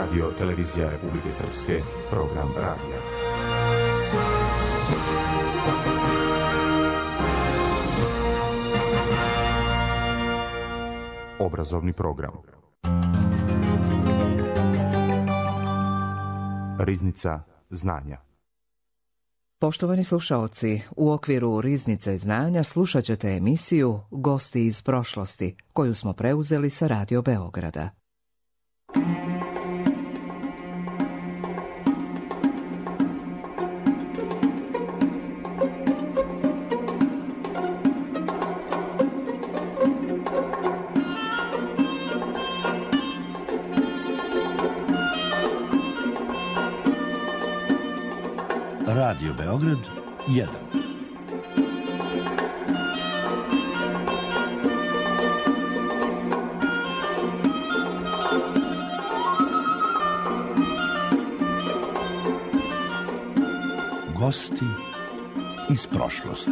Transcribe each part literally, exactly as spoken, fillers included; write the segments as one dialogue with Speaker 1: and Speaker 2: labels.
Speaker 1: Radio Televizija Republike Srpske, program radija. Obrazovni program. Riznica znanja.
Speaker 2: Poštovani slušaoci, u okviru Riznice znanja slušat ćete emisiju Gosti iz prošlosti, koju smo preuzeli sa Radio Beograda.
Speaker 3: Radio Beograd jedan. Gosti iz prošlosti.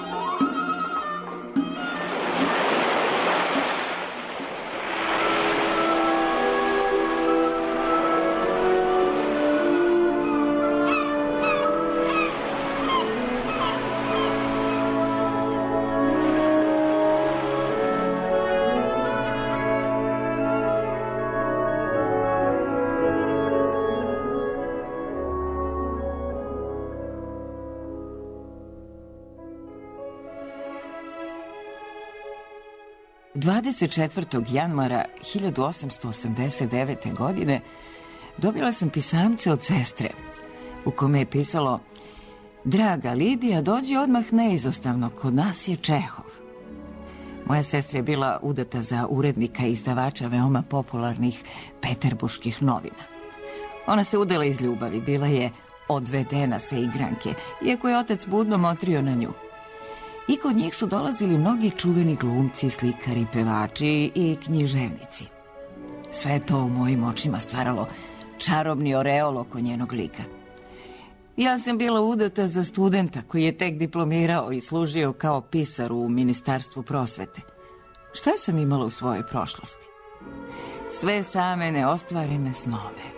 Speaker 4: dvadeset četvrtog januara hiljadu osamsto osamdeset devete. godine dobila sam pisamce od sestre u kome je pisalo: Draga Lidija, dođi odmah neizostavno, kod nas je Čehov. Moja sestra je bila udata za urednika i izdavača veoma popularnih peterburških novina. Ona se udala iz ljubavi, bila je odvedena sa igranke, iako je otac budno motrio na nju. I kod njih su dolazili mnogi čuveni glumci, slikari, pevači i književnici. Sve je to u mojim očima stvaralo čarobni oreol oko njenog lika. Ja sam bila udata za studenta koji je tek diplomirao i služio kao pisar u Ministarstvu prosvete. Šta sam imala u svojoj prošlosti? Sve same neostvarene snove.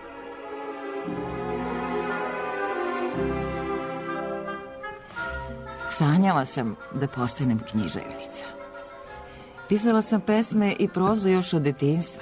Speaker 4: Sanjala sam da postanem književnica. Pisala sam pesme i prozu još od detinjstva.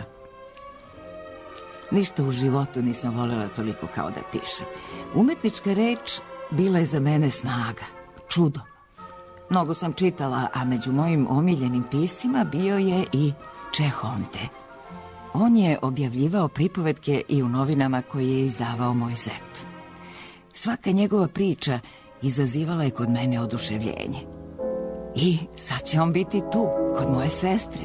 Speaker 4: Ništa u životu nisam voljela toliko kao da pišem. Umetnička reč bila je za mene snaga, čudo. Mnogo sam čitala, a među mojim omiljenim piscima bio je i Čehonte. On je objavljivao pripovetke i u novinama koje je izdavao moj zet. Svaka njegova priča izazivala je kod mene oduševljenje. I sad će on biti tu, kod moje sestre.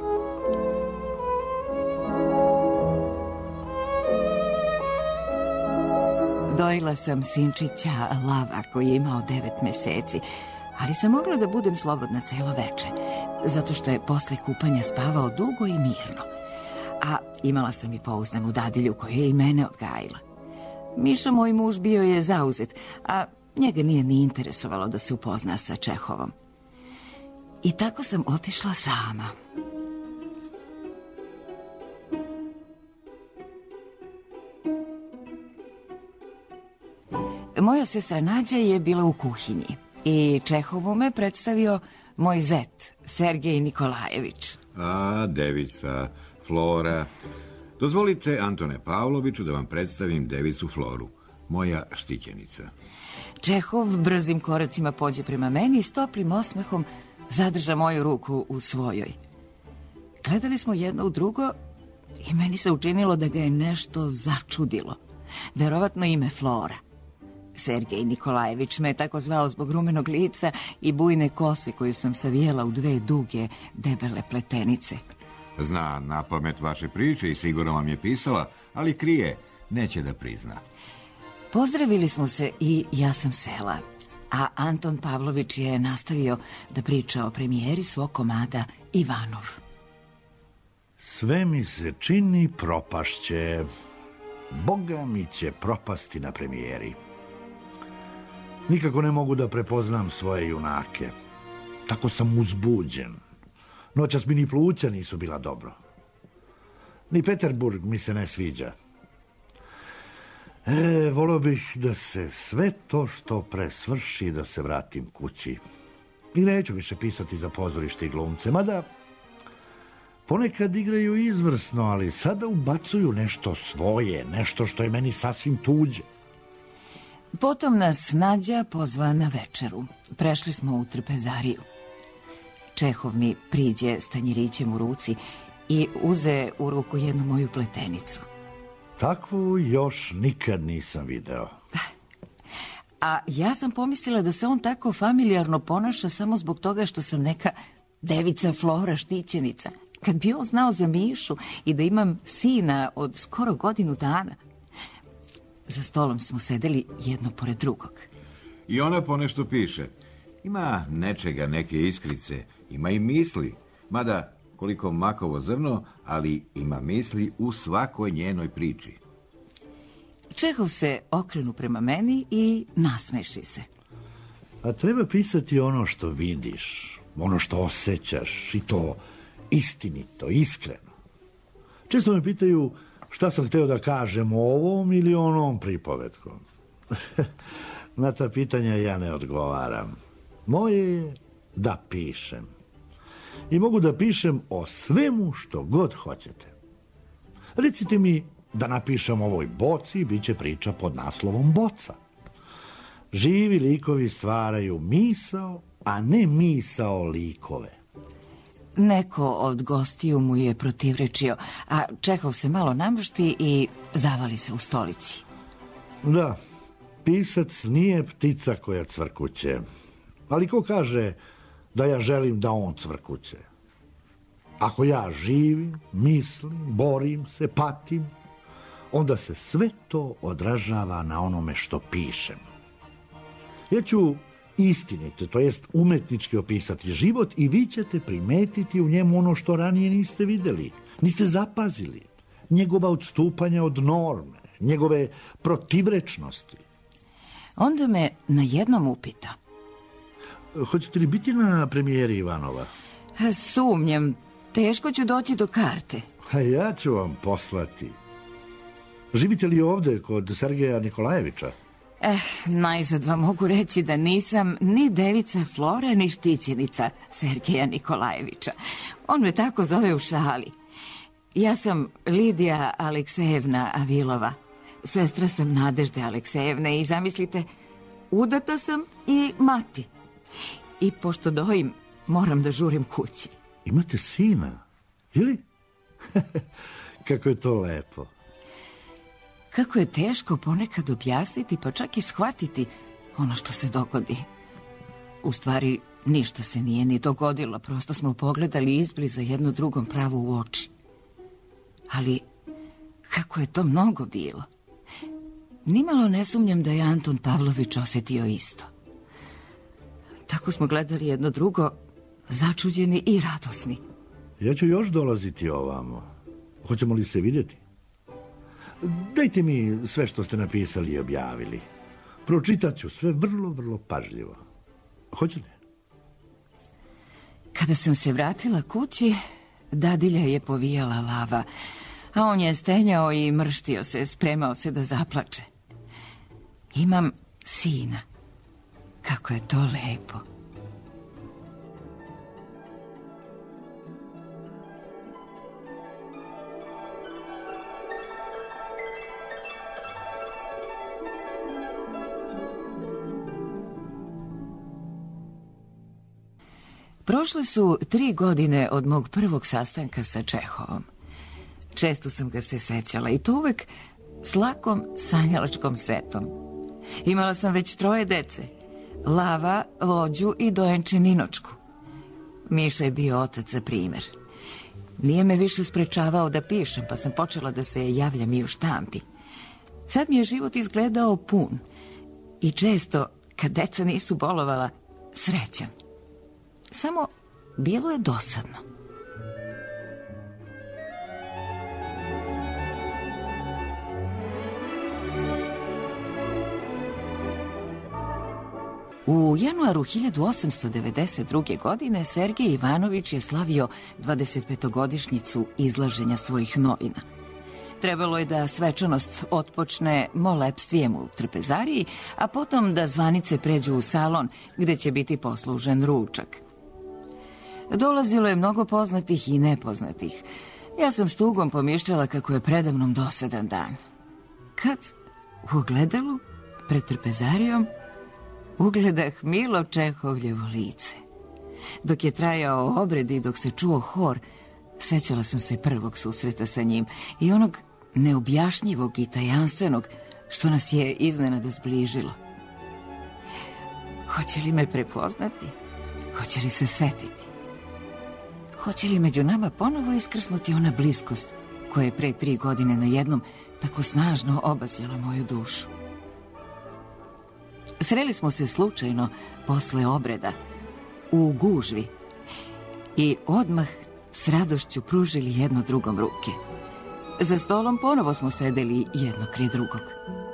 Speaker 4: Dojila sam sinčića Lava koji je imao devet meseci, ali sam mogla da budem slobodna celo veče, zato što je posle kupanja spavao dugo i mirno. A imala sam i pouzdanu dadilju koja je i mene odgajila. Miša, moj muž, bio je zauzet, a njega nije ni interesovalo da se upozna sa Čehovom. I tako sam otišla sama. Moja sestra Nađa je bila u kuhinji i Čehovu me predstavio moj zet, Sergej Nikolajević.
Speaker 5: A, devica, Flora. Dozvolite, Antone Pavloviću, da vam predstavim devicu Floru, moja štićenica.
Speaker 4: Čehov brzim koracima pođe prema meni i s toplim osmehom zadrža moju ruku u svojoj. Gledali smo jedno u drugo i meni se učinilo da ga je nešto začudilo. Verovatno ime Flora. Sergej Nikolajević me je tako zvao zbog rumenog lica i bujne kose koju sam savijela u dve duge, debele pletenice.
Speaker 5: Zna na pamet vaše priče i sigurno vam je pisala, ali krije, neće da prizna.
Speaker 4: Pozdravili smo se i ja sam sela, a Anton Pavlović je nastavio da priča o premijeri svog komada Ivanov.
Speaker 3: Sve mi se čini propašće. Boga mi će propasti na premijeri. Nikako ne mogu da prepoznam svoje junake. Tako sam uzbuđen. Noćas mi ni pluća nisu bila dobro. Ni Peterburg mi se ne sviđa. E, volio bih da se sve to što pre svrši i da se vratim kući. I neću više pisati za pozorište i glumce, mada ponekad igraju izvrsno, ali sada ubacuju nešto svoje, nešto što je meni sasvim tuđe.
Speaker 4: Potom nas Nađa pozva na večeru. Prešli smo u trpezariju. Čehov mi priđe s tanjirićem u ruci i uze u ruku jednu moju pletenicu.
Speaker 3: Takvu još nikad nisam video.
Speaker 4: A ja sam pomislila da se on tako familijarno ponaša samo zbog toga što sam neka devica Flora štićenica. Kad bi on znao za Mišu i da imam sina od skoro godinu dana. Za stolom smo sedeli jedno pored drugog.
Speaker 5: I ona ponešto piše. Ima nečega, neke iskrice, ima i misli. Mada, koliko makovo zrno, ali ima misli u svakoj njenoj priči.
Speaker 4: Čehov se okrenu prema meni i nasmeši se.
Speaker 3: A treba pisati ono što vidiš, ono što osjećaš, i to istinito, iskreno. Često me pitaju šta sam hteo da kažem ovom ili onom pripovetkom. Na ta pitanja ja ne odgovaram. Moje je da pišem. I mogu da pišem o svemu što god hoćete. Recite mi da napišem ovoj boci i bit će priča pod naslovom Boca. Živi likovi stvaraju misao, a ne misao likove.
Speaker 4: Neko od gostiju mu je protivrečio, a Čehov se malo namršti i zavali se u stolici.
Speaker 3: Da, pisac nije ptica koja cvrkuće. Ali ko kaže da ja želim da on cvrkuće? Ako ja živim, mislim, borim se, patim, onda se sve to odražava na onome što pišem. Ja ću istinito, to jest umetnički opisati život i vi ćete primetiti u njemu ono što ranije niste videli, niste zapazili. Njegova odstupanja od norme, njegove protivrečnosti.
Speaker 4: Onda me na jednom upita.
Speaker 3: Hoćete li biti na premijeri Ivanova?
Speaker 4: Sumnjam, teško ću doći do karte.
Speaker 3: A ja ću vam poslati. Živite li ovde kod Sergeja Nikolajevića?
Speaker 4: Eh, najzad vam mogu reći da nisam ni devica Flora, ni štićenica Sergeja Nikolajevića. On me tako zove u šali. Ja sam Lidija Aleksejevna Avilova. Sestra sam Nadežde Aleksejevne i zamislite, udata sam i mati. I pošto dojim, moram da žurim kući.
Speaker 3: Imate sina, ili? Kako je to lepo.
Speaker 4: Kako je teško ponekad objasniti, pa čak i shvatiti ono što se dogodi. U stvari, ništa se nije ni dogodilo, prosto smo pogledali izbliza jedno drugom pravo u oči. Ali, kako je to mnogo bilo. Nimalo ne sumnjam da je Anton Pavlović osjetio isto. Tako smo gledali jedno drugo, začuđeni i radosni.
Speaker 3: Ja ću još dolaziti ovamo. Hoćemo li se vidjeti? Dajte mi sve što ste napisali i objavili. Pročitat ću sve vrlo, vrlo pažljivo. Hoćete?
Speaker 4: Kada sam se vratila kući, dadilja je povijala lava, a on je stenjao i mrštio se, spremao se da zaplače. Imam sina. Kako je to lepo. Prošle su tri godine od mog prvog sastanka sa Čehovom. Često sam ga se sećala i to uvek s lakom sanjalačkom setom. Imala sam već troje dece. Lava, Lođu i dojenče Ninočku. Miša je bio otac za primer. Nije me više sprečavao da pišem, pa sam počela da se javljam i u štampi. Sad mi je život izgledao pun. I često, kad deca nisu bolovala, srećan. Samo bilo je dosadno. U januaru hiljadu osamsto devedeset druge. godine Sergej Ivanović je slavio dvadesetpetogodišnjicu izlaženja svojih novina. Trebalo je da svečanost otpočne molepstvijem u trpezariji, a potom da zvanice pređu u salon gde će biti poslužen ručak. Dolazilo je mnogo poznatih i nepoznatih. Ja sam s tugom pomišljala kako je predamnom dosadan dan. Kad u ogledalu, pred trpezarijom, ugledah Milo Čehovljevo lice. Dok je trajao obred i dok se čuo hor, sećala sam se prvog susreta sa njim i onog neobjašnjivog i tajanstvenog što nas je iznenada zbližilo. Hoće li me prepoznati? Hoće li se setiti? Hoće li među nama ponovo iskrsnuti ona bliskost koja je pre tri godine najednom tako snažno obasjala moju dušu? Sreli smo se slučajno posle obreda u gužvi i odmah s radošću pružili jedno drugom ruke. Za stolom ponovo smo sedeli jedno kraj drugog.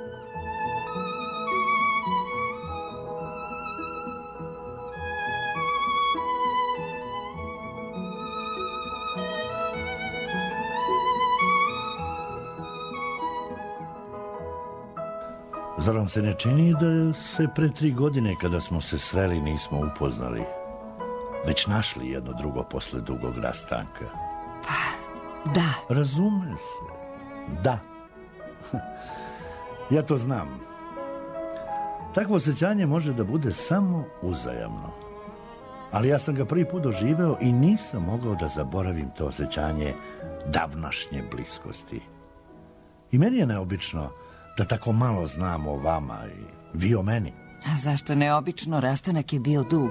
Speaker 3: Zar vam se ne čini da se pre tri godine kada smo se sreli nismo upoznali, već našli jedno drugo posle dugog rastanka?
Speaker 4: Pa, da.
Speaker 3: Razume se. Da. Ja to znam. Takvo osjećanje može da bude samo uzajamno. Ali ja sam ga prvi put doživeo i nisam mogao da zaboravim to osjećanje davnašnje bliskosti. I meni je neobično da tako malo znam o vama i vi o meni.
Speaker 4: A zašto neobično? Rastanak je bio dug.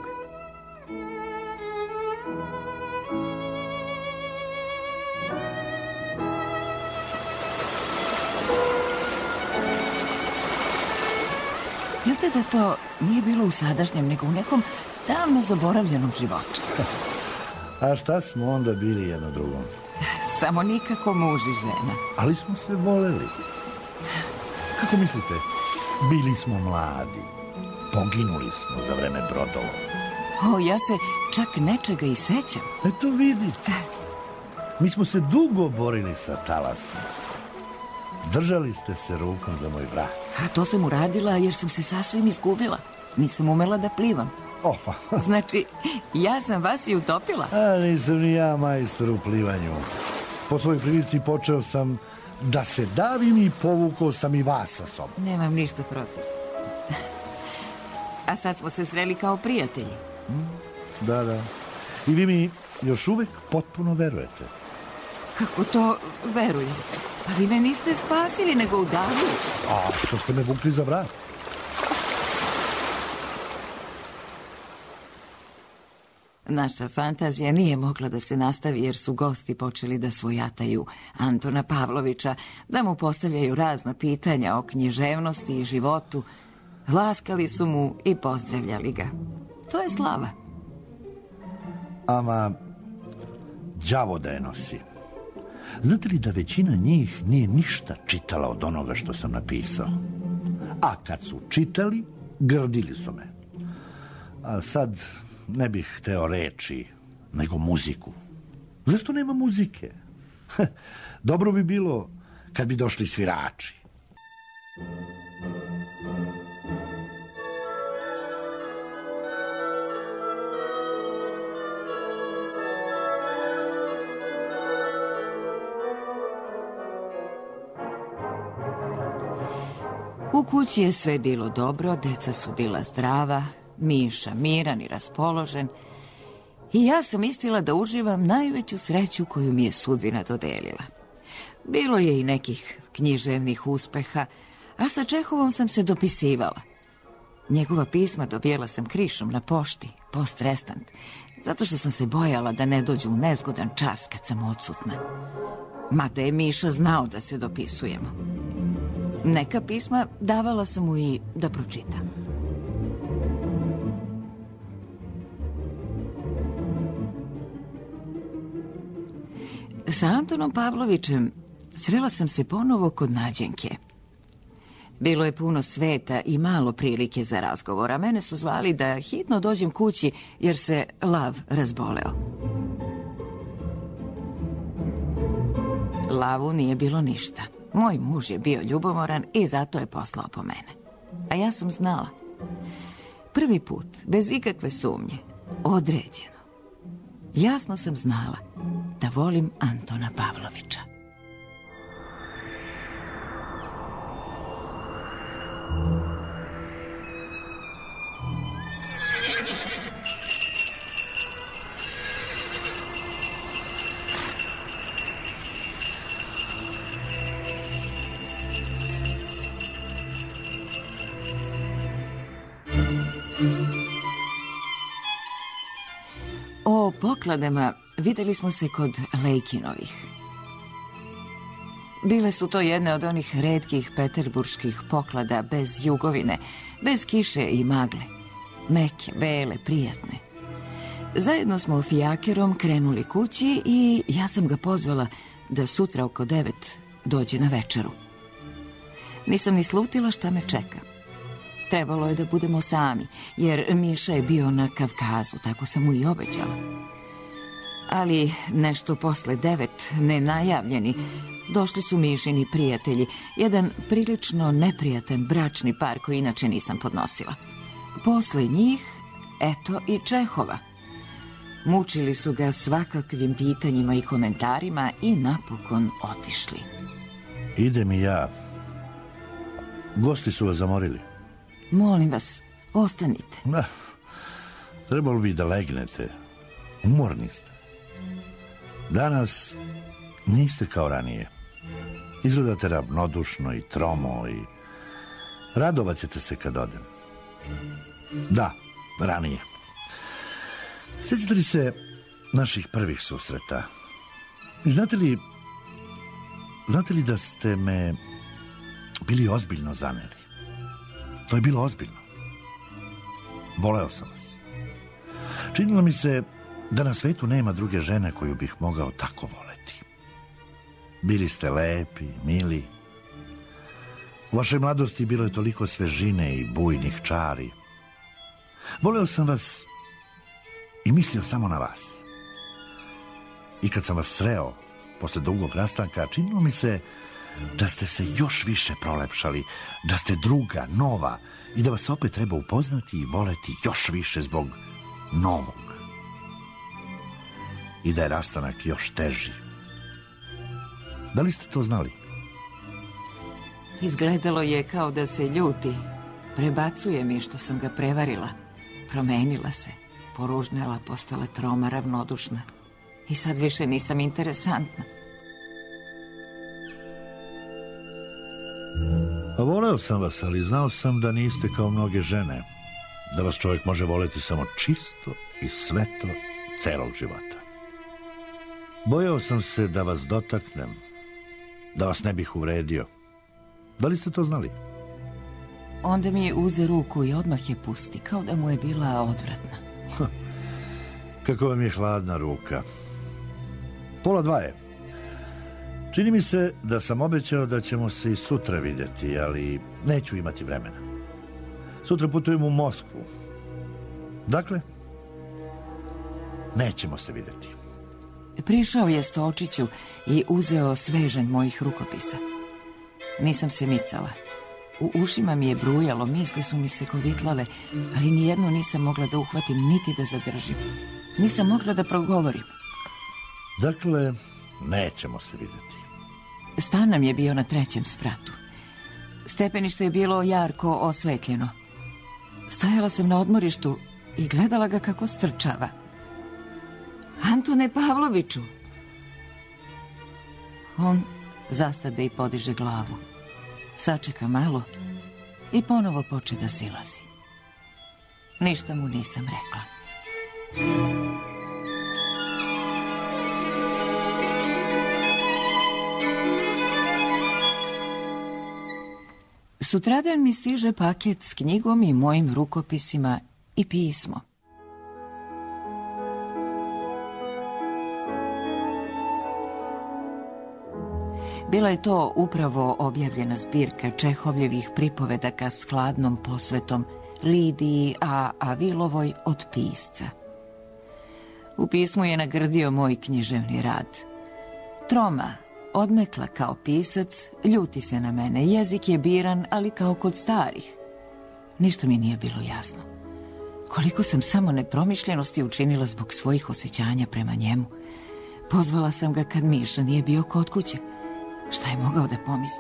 Speaker 4: Jel te da to nije bilo u sadašnjem, nego u nekom davno zaboravljenom životu?
Speaker 3: A šta smo onda bili jedno drugom?
Speaker 4: Samo nikako muž i žena.
Speaker 3: Ali smo se voleli. Kako mislite? Bili smo mladi. Poginuli smo za vreme brodova.
Speaker 4: O, ja se čak nečega i sećam.
Speaker 3: Eto vidite. Mi smo se dugo borili sa talasom. Držali ste se rukom za moj vrat.
Speaker 4: A to sam uradila jer sam se sasvim izgubila. Nisam umela da plivam.
Speaker 3: Opa.
Speaker 4: Znači, ja sam vas i utopila.
Speaker 3: A nisam ni ja majstor u plivanju. Po svojoj prilici počeo sam da se davim i povukao sam i vas sa sobom.
Speaker 4: Nemam ništa protiv. A sad smo se sreli kao prijatelji.
Speaker 3: Da, da. I vi mi još uvek potpuno verujete.
Speaker 4: Kako to verujem? Pa vi me niste spasili, nego udavili.
Speaker 3: A što ste me vukli za vrat?
Speaker 4: Naša fantazija nije mogla da se nastavi jer su gosti počeli da svojataju Antona Pavlovića, da mu postavljaju razna pitanja o književnosti i životu. Laskali su mu i pozdravljali ga. To je slava.
Speaker 3: Ama, đavo da je nosi. Znate li da većina njih nije ništa čitala od onoga što sam napisao? A kad su čitali, grdili su me. A sad ne bih hteo reči, nego muziku. Zašto nema muzike? Dobro bi bilo kad bi došli svirači.
Speaker 4: U kući je sve bilo dobro, deca su bila zdrava, Miša miran i raspoložen i ja sam mislila da uživam najveću sreću koju mi je sudbina dodelila. Bilo je i nekih književnih uspeha, a sa Čehovom sam se dopisivala. Njegova pisma dobijala sam krišom na pošti, post restant, zato što sam se bojala da ne dođu u nezgodan čas kad sam odsutna. Mada je Miša znao da se dopisujemo. Neka pisma davala sam mu i da pročita. Sa Antonom Pavlovićem srela sam se ponovo kod Nađenke. Bilo je puno sveta i malo prilike za razgovor, a mene su zvali da hitno dođem kući jer se Lav razboleo. Lavu nije bilo ništa. Moj muž je bio ljubomoran i zato je poslao po mene. A ja sam znala. Prvi put, bez ikakve sumnje, određeno. Jasno sam znala da volim Antona Pavlovića. O pokladama vidjeli smo se kod Lejkinovih. Bile su to jedne od onih retkih peterburških poklada bez jugovine, bez kiše i magle. Meke, bele, prijatne. Zajedno smo fijakerom krenuli kući i ja sam ga pozvala da sutra oko devet dođe na večeru. Nisam ni slutila šta me čeka. Trebalo je da budemo sami, jer Miša je bio na Kavkazu, tako sam mu i obećala. Ali nešto posle devet, nenajavljeni, došli su Mišini prijatelji, jedan prilično neprijatan bračni par koji inače nisam podnosila. Posle njih, eto i Čehova. Mučili su ga svakakvim pitanjima i komentarima i napokon otišli.
Speaker 3: Idem i ja. Gosti su vas zamorili.
Speaker 4: Molim vas, ostanite.
Speaker 3: Da, trebalo bi da legnete. Umorni ste. Danas niste kao ranije. Izgledate ravnodušno i tromo i radovat ćete se kad odem. Da, ranije. Sjećate li se naših prvih susreta? I znate li, znate li da ste me bili ozbiljno zaneli? To je bilo ozbiljno. Voleo sam vas. Činilo mi se da na svetu nema druge žene koju bih mogao tako voleti. Bili ste lepi, mili. U vašoj mladosti bilo je toliko svežine i bujnih čari. Voleo sam vas i mislio samo na vas. I kad sam vas sreo posle dugog rastanka, činilo mi se da ste se još više prolepšali, da ste druga, nova i da vas opet treba upoznati i voleti još više zbog novog. I da je rastanak još teži. Da li ste to znali?
Speaker 4: Izgledalo je kao da se ljuti. Prebacuje mi što sam ga prevarila. Promenila se, poružnela, postala troma, ravnodušna. I sad više nisam interesantna.
Speaker 3: A voleo sam vas, ali znao sam da niste kao mnoge žene. Da vas čovjek može voleti samo čisto i sveto celog života. Bojao sam se da vas dotaknem, da vas ne bih uvredio. Da li ste to znali?
Speaker 4: Onda mi je uze ruku i odmah je pusti, kao da mu je bila odvratna.
Speaker 3: Ha, kako vam je hladna ruka. Pola dva je. Čini mi se da sam obećao da ćemo se i sutra vidjeti, ali neću imati vremena. Sutra putujem u Moskvu. Dakle, nećemo se vidjeti.
Speaker 4: Prišao je Stočiću i uzeo svežanj mojih rukopisa. Nisam se micala. U ušima mi je brujalo, misli su mi se kovitlale, ali nijednu nisam mogla da uhvatim, niti da zadržim. Nisam mogla da progovorim.
Speaker 3: Dakle, nećemo se vidjeti.
Speaker 4: Stan nam je bio na trećem spratu. Stepenište je bilo jarko osvetljeno. Stajala sam na odmorištu i gledala ga kako strčava. Antone Pavloviću! On zastade i podiže glavu. Sačeka malo i ponovo poče da silazi. Ništa mu nisam rekla. Sutradan mi stiže paket s knjigom i mojim rukopisima i pismo. Bila je to upravo objavljena zbirka Čehovljevih pripovedaka s hladnom posvetom Lidiji A. Avilovoj od pisca. U pismu je nagrdio moj književni rad. Troma, odmekla kao pisac, ljuti se na mene, jezik je biran, ali kao kod starih. Ništa mi nije bilo jasno. Koliko sam samo nepromišljenosti učinila zbog svojih osjećanja prema njemu. Pozvala sam ga kad Miša nije bio kod kuće. Šta je mogao da pomisli?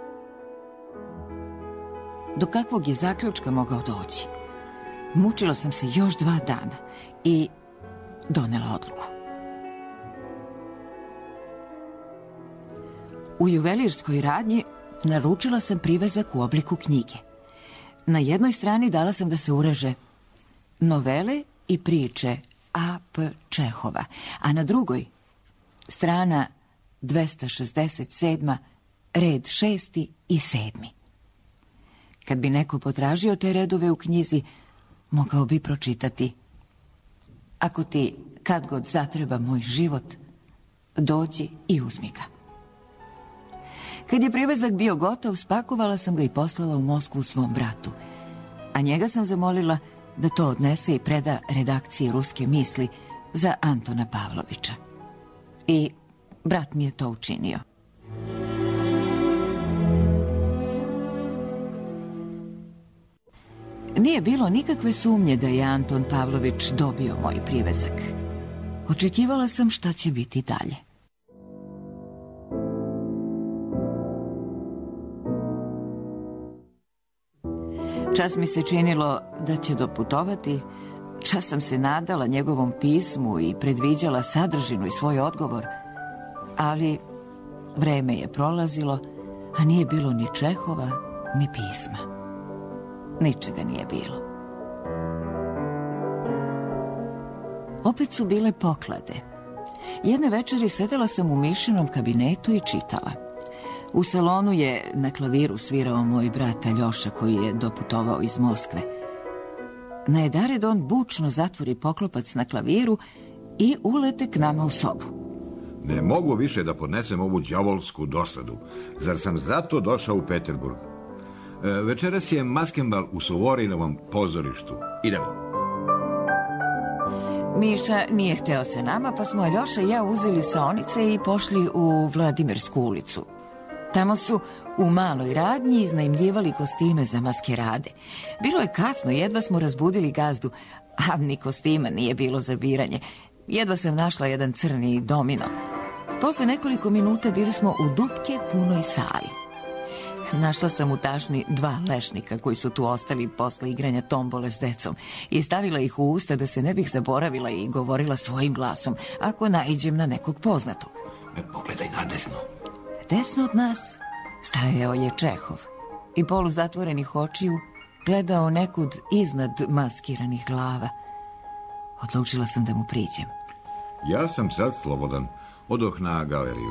Speaker 4: Do kakvog je zaključka mogao doći? Mučila sam se još dva dana i donela odluku. U juvelirskoj radnji naručila sam privezak u obliku knjige. Na jednoj strani dala sam da se ureže novele i priče A P Čehova, a na drugoj strana dvesta šezdeset sedma, red šesti i sedmi. Kad bi neko potražio te redove u knjizi, mogao bi pročitati: ako ti kad god zatreba moj život, dođi i uzmi ga. Kad je privezak bio gotov, spakovala sam ga i poslala u Moskvu svom bratu, a njega sam zamolila da to odnese i preda redakciji Ruske misli za Antona Pavlovića. I brat mi je to učinio. Nije bilo nikakve sumnje da je Anton Pavlović dobio moj privezak. Očekivala sam šta će biti dalje. Čas mi se činilo da će doputovati, čas sam se nadala njegovom pismu i predviđala sadržinu i svoj odgovor, ali vreme je prolazilo, a nije bilo ni Čehova, ni pisma. Ničega nije bilo. Opet su bile poklade. Jedne večeri sedela sam u Mišinom kabinetu i čitala. U salonu je na klaviru svirao moj brat Aljoša, koji je doputovao iz Moskve. Najedared on bučno zatvori poklopac na klaviru i ulete k nama u sobu.
Speaker 5: Ne mogu više da podnesem ovu đavolsku dosadu. Zar sam zato došao u Peterburg? E, večeras je maskenbal u Suvorinovom pozorištu. Idemo.
Speaker 4: Miša nije hteo se nama, pa smo Aljoša i ja uzeli saonice i pošli u Vladimirsku ulicu. Tamo su u maloj radnji iznajmljivali kostime za maskerade. Bilo je kasno, jedva smo razbudili gazdu, a ni kostima nije bilo za biranje. Jedva sam našla jedan crni domino. Posle nekoliko minuta bili smo u dupke punoj sali. Našla sam u tašni dva lešnika koji su tu ostali posle igranja tombole s decom i stavila ih u usta da se ne bih zaboravila i govorila svojim glasom ako naiđem na nekog poznatog.
Speaker 5: E, pogledaj na desno.
Speaker 4: Desno od nas stajao je Čehov i poluzatvorenih očiju gledao nekud iznad maskiranih glava. Odlučila sam da mu priđem.
Speaker 5: Ja sam sad slobodan. Odoh na galeriju.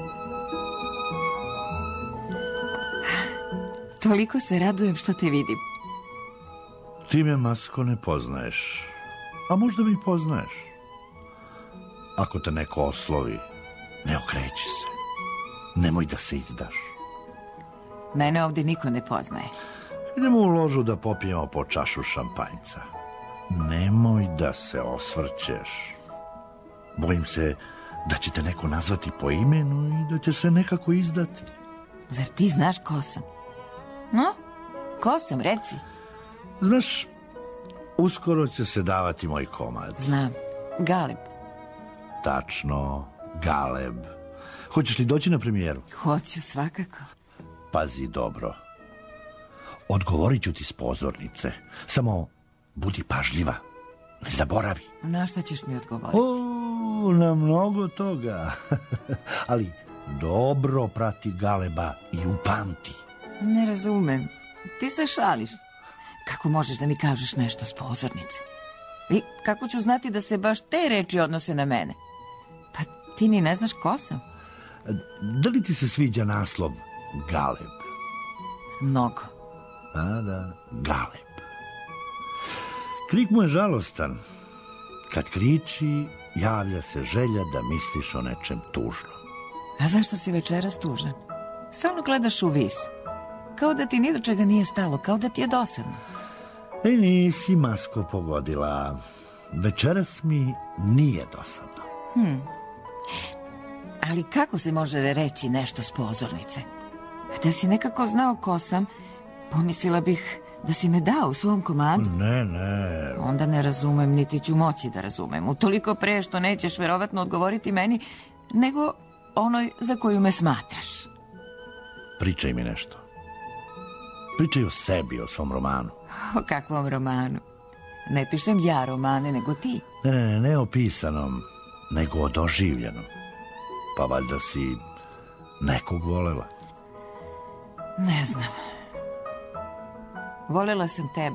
Speaker 4: Toliko se radujem što te vidim.
Speaker 3: Ti me, Masko, ne poznaješ. A možda mi poznaješ. Ako te neko oslovi, ne okreći se. Nemoj da se izdaš.
Speaker 4: Mene ovdje niko ne poznaje.
Speaker 3: Idemo u ložu da popijemo po čašu šampanjca. Nemoj da se osvrćeš. Bojim se da će te neko nazvati po imenu i da će se nekako izdati.
Speaker 4: Zar ti znaš ko sam? No, ko sam, reci.
Speaker 3: Znaš, uskoro će se davati moj komad.
Speaker 4: Znam, Galeb.
Speaker 3: Tačno, Galeb. Hoćeš li doći na premijeru?
Speaker 4: Hoću, svakako.
Speaker 3: Pazi dobro. Odgovorit ću ti s pozornice. Samo budi pažljiva. Ne zaboravi.
Speaker 4: Na šta ćeš mi odgovoriti?
Speaker 3: O, na mnogo toga. Ali dobro prati Galeba i upamti.
Speaker 4: Ne razumem. Ti se šališ. Kako možeš da mi kažeš nešto s pozornice? I kako ću znati da se baš te reči odnose na mene? Pa ti ni ne znaš ko sam.
Speaker 3: Da li ti se sviđa naslov Galeb?
Speaker 4: Mnogo.
Speaker 3: A da, Galeb. Krik mu je žalostan. Kad kriči, javlja se želja da misliš o nečem tužnom.
Speaker 4: A zašto si večeras tužan? Stalno gledaš u vis. Kao da ti ni do čega nije stalo, kao da ti je dosadno.
Speaker 3: Ej, nisi, Masko, pogodila. Večeras mi nije dosadno.
Speaker 4: Hmm. A Ali kako se može reći nešto s pozornice? Da si nekako znao ko sam, pomislila bih da si me dao u svom komadu.
Speaker 3: Ne, ne.
Speaker 4: Onda ne razumem, niti ću moći da razumem. Utoliko pre što nećeš verovatno odgovoriti meni, nego onoj za koju me smatraš.
Speaker 3: Pričaj mi nešto. Pričaj o sebi, o svom romanu.
Speaker 4: O kakvom romanu? Ne pišem ja romane, nego ti.
Speaker 3: Ne, ne, ne, ne o pisanom, nego o doživljenom. Pa valjda si nekog volela.
Speaker 4: Ne znam. Volela sam tebe.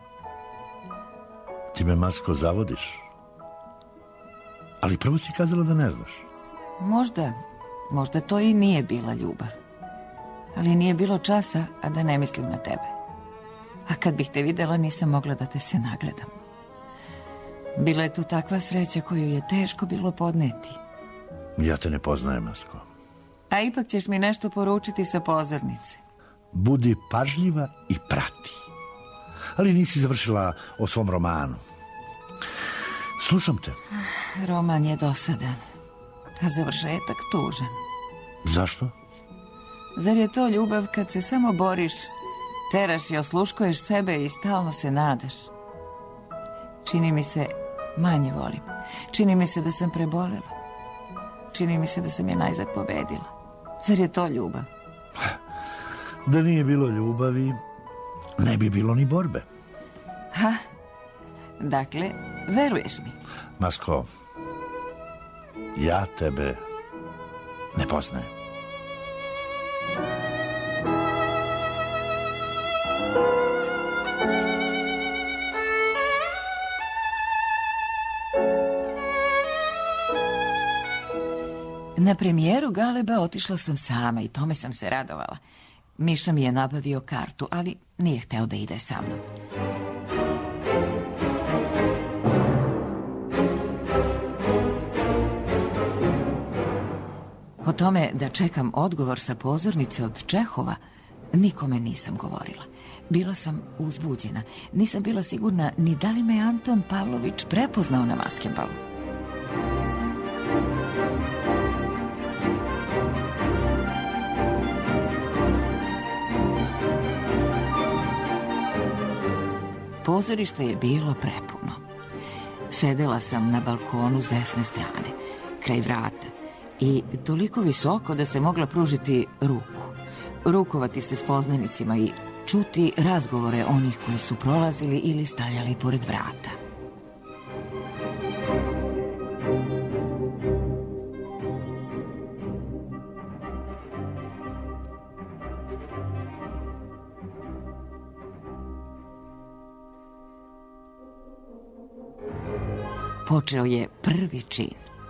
Speaker 3: Ti me, Masko, zavodiš. Ali prvo si kazala da ne znaš.
Speaker 4: Možda, možda to i nije bila ljubav. Ali nije bilo časa, a da ne mislim na tebe. A kad bih te videla, nisam mogla da te se nagledam. Bila je tu takva sreća koju je teško bilo podneti.
Speaker 3: Ja te ne poznajem, Masko.
Speaker 4: A ipak ćeš mi nešto poručiti sa pozornice.
Speaker 3: Budi pažljiva i prati. Ali nisi završila o svom romanu. Slušam te.
Speaker 4: Roman je dosadan, a završetak tužan.
Speaker 3: Zašto?
Speaker 4: Zar je to ljubav kad se samo boriš, teraš i osluškuješ sebe i stalno se nadaš? Čini mi se, manje volim. Čini mi se da sam prebolela. Čini mi se da sam je najzad pobedila. Zar je to ljubav?
Speaker 3: Da nije bilo ljubavi, ne bi bilo ni borbe.
Speaker 4: Ha, dakle, veruješ mi?
Speaker 3: Masko, ja tebe ne poznajem.
Speaker 4: Na premijeru Galeba otišla sam sama i tome sam se radovala. Miša mi je nabavio kartu, ali nije hteo da ide sa mnom. O tome da čekam odgovor sa pozornice od Čehova, nikome nisam govorila. Bila sam uzbuđena. Nisam bila sigurna ni da li me Anton Pavlović prepoznao na maskenbalu. Pozorište je bilo prepuno. Sedela sam na balkonu s desne strane, kraj vrata, i toliko visoko da se mogla pružiti ruku, rukovati se s poznanicima i čuti razgovore onih koji su prolazili ili stajali pored vrata. Počeo je prvi čin.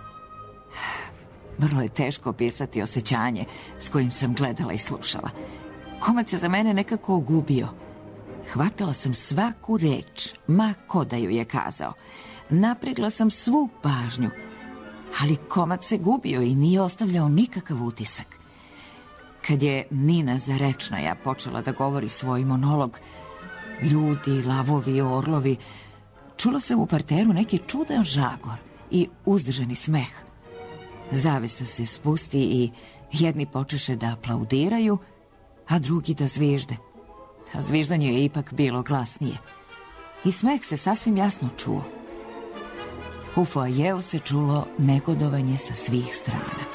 Speaker 4: Vrlo je teško opisati osjećanje s kojim sam gledala i slušala. Komad se za mene nekako gubio. Hvatala sam svaku reč, ma ko da ju je kazao. Napregla sam svu pažnju, ali komad se gubio i nije ostavljao nikakav utisak. Kad je Nina Zarečnaja počela da govori svoj monolog, ljudi, lavovi, orlovi, čula sam u parteru neki čudan žagor i uzdržani smeh. Zavesa se spusti i jedni počeše da aplaudiraju, a drugi da zvižde. A zviždanje je ipak bilo glasnije. I smeh se sasvim jasno čuo. U foajeu se čulo negodovanje sa svih strana.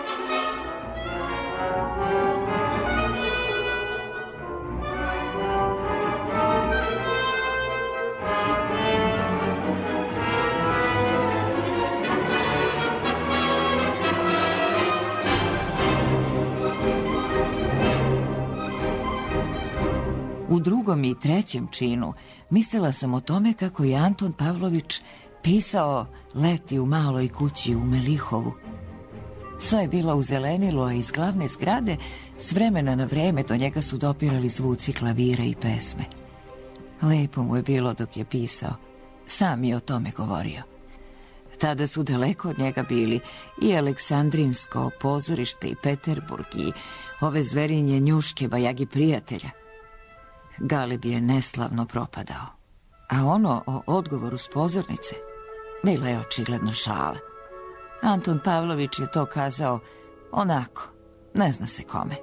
Speaker 4: U drugom i trećem činu mislila sam o tome kako je Anton Pavlović pisao Leti u maloj kući u Melihovu. Sve je bilo uzelenilo, a iz glavne zgrade s vremena na vreme do njega su dopirali zvuci klavira i pesme. Lepo mu je bilo dok je pisao. Sam je o tome govorio. Tada su daleko od njega bili i Aleksandrinsko pozorište i Peterburg i ove zverinje njuške bajagi prijatelja. Galeb je neslavno propadao. A ono o odgovoru s pozornice bila je očigledno šala. Anton Pavlović je to kazao Onako, ne zna se kome.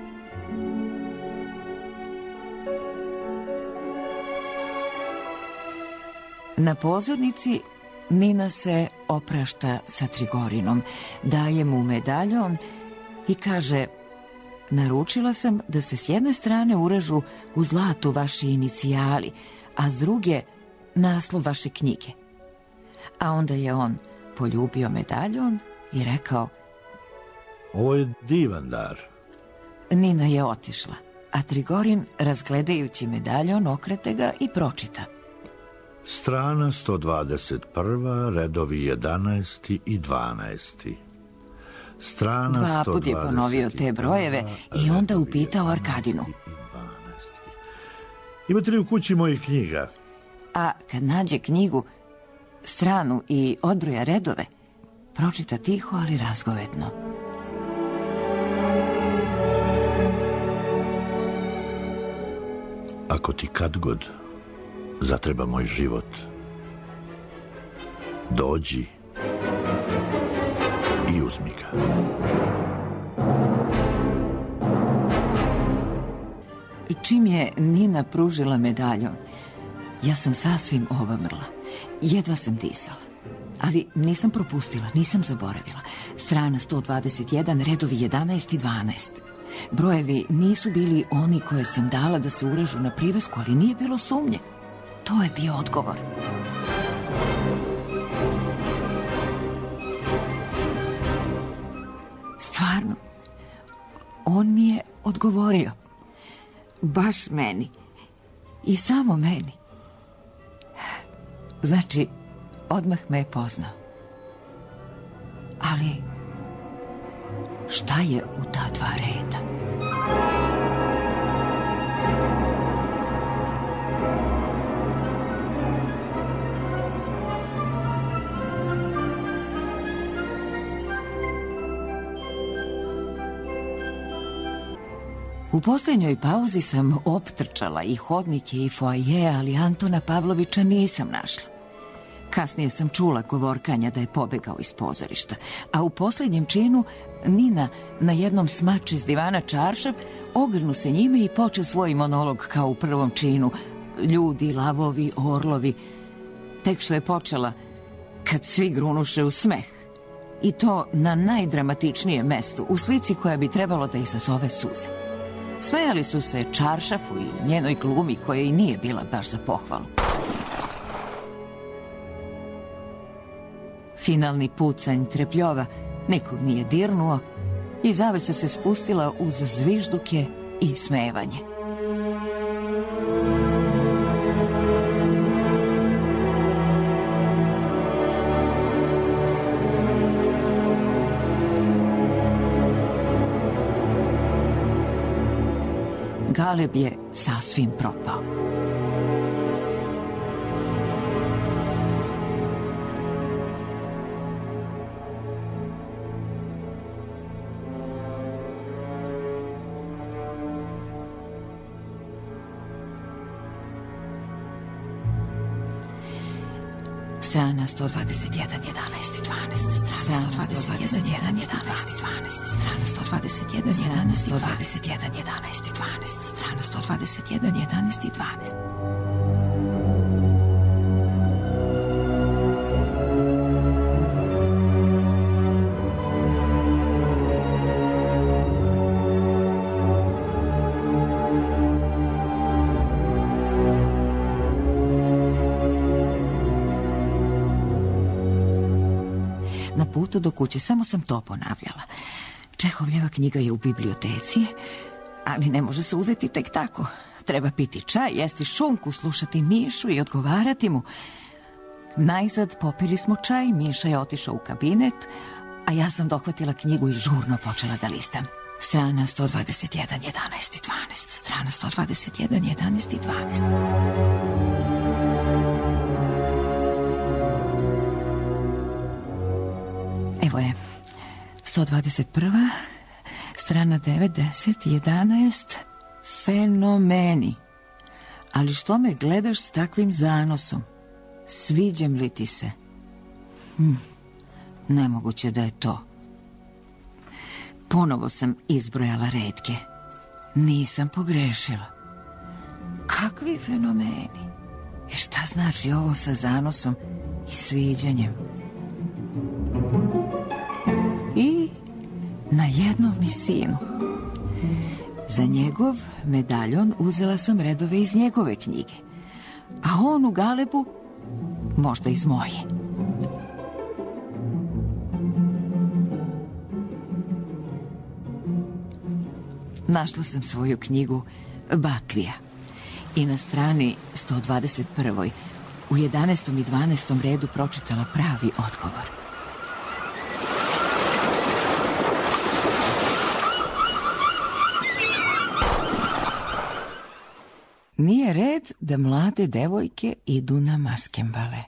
Speaker 4: Na pozornici Nina se oprašta sa Trigorinom, daje mu medaljon i kaže: naručila sam da se s jedne strane urežu u zlatu vaši inicijali, a s druge naslov vaše knjige. A onda je on poljubio medaljon i rekao:
Speaker 3: ovo je divan dar.
Speaker 4: Nina je otišla, a Trigorin, razgledajući medaljon, okrete ga i pročita:
Speaker 3: Strana sto dvadeset prva, redovi jedanaesti i dvanaesti. Strana
Speaker 4: Dva put je ponovio te brojeve i onda upitao Arkadinu:
Speaker 3: imate li u kući mojih knjiga?
Speaker 4: A kad nađe knjigu, stranu i odbroja redove, pročita tiho, ali razgovetno:
Speaker 3: ako ti kad god zatreba moj život, dođi i uzmi ga.
Speaker 4: Čim je Nina pružila medaljon, ja sam sasvim obamrla. Jedva sam disala. Ali nisam propustila, nisam zaboravila. Strana sto dvadeset jedan, redovi jedanaest i dvanaest. Brojevi nisu bili oni koje sam dala da se urežu na privesku, ali nije bilo sumnje. To je bio odgovor. Stvarno, on mi je odgovorio. Baš meni. I samo meni. Znači, odmah me je poznao. Ali, šta je u ta dva reda? U posljednjoj pauzi sam optrčala i hodnike i foaje, ali Antona Pavlovića nisam našla. Kasnije sam čula govorkanja da je pobegao iz pozorišta, a u posljednjem činu Nina na jednom smače s divana čaršav, ogrnu se njime i poče svoj monolog kao u prvom činu: ljudi, lavovi, orlovi. Tek što je počela, kad svi grunuše u smeh. I to na najdramatičnijem mestu, u slici koja bi trebalo da izazove suze. Smejali su se čaršafu i njenoj glumi, koja i nije bila baš za pohvalu. Finalni pucanj trepljova nikog nije dirnuo i zavesa se spustila uz zvižduke i smevanje. Galeb je sasvim propao. Strana sto dvadeset jedan, jedanaest i dvanaest. Strana sto dvadeset jedan, jedanaest i dvanaest. Strana sto dvadeset jedan, jedanaest i dvanaest. Strana sto dvadeset jedan, jedanaest i dvanaest. Na putu do kuće samo sam to ponavljala. Čehovljeva knjiga je u biblioteci, ali ne može se uzeti tek tako. Treba piti čaj, jesti šunku, slušati Mišu i odgovarati mu. Najzad popili smo čaj, Miša je otišao u kabinet, a ja sam dohvatila knjigu i žurno počela da listam. Strana sto dvadeset jedan, jedanaest i dvanaest. Strana sto dvadeset jedan, jedanaest i dvanaest. Evo je, sto dvadeset prva, strana devet, deset, jedanaest, fenomeni. Ali što me gledaš s takvim zanosom? Sviđam li ti se? Hm, nemoguće da je to. Ponovo sam izbrojala retke. Nisam pogrešila. Kakvi fenomeni? I šta znači ovo sa zanosom i sviđanjem? I na jednom mi sinu. Za njegov medaljon uzela sam redove iz njegove knjige, a on u galebu možda iz moje. Našla sam svoju knjigu Batlija i na strani sto dvadeset prve u jedanaestom i dvanaestom redu pročitala pravi odgovor. Nije red da mlade devojke idu na maskembale.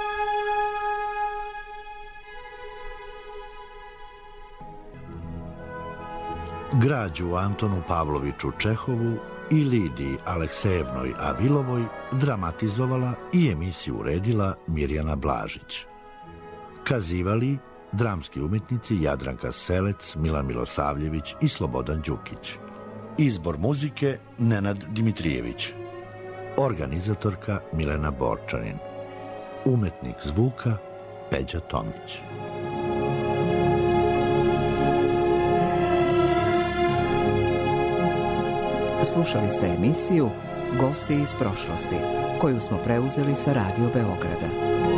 Speaker 3: Građu Antonu Pavloviću Čehovu i Lidiji Aleksejevnoj Avilovoj dramatizovala i emisiju uredila Mirjana Blažić. Kazivali dramski umjetnici Jadranka Selec, Milan Milosavljević i Slobodan Đukić. Izbor muzike Nenad Dimitrijević. Organizatorka Milena Borčanin. Umetnik zvuka Peđa Tomić.
Speaker 2: Slušali ste emisiju Gosti iz prošlosti, koju smo preuzeli sa Radio Beograda.